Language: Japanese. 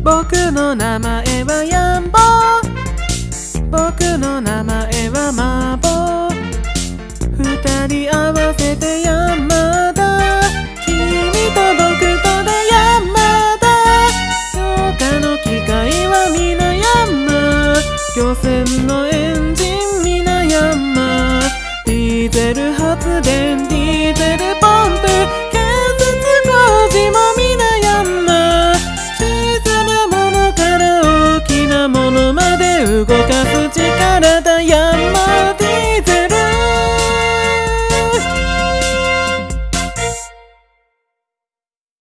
僕の名前はヤンボ。僕の名前はマーボー。二人合わせて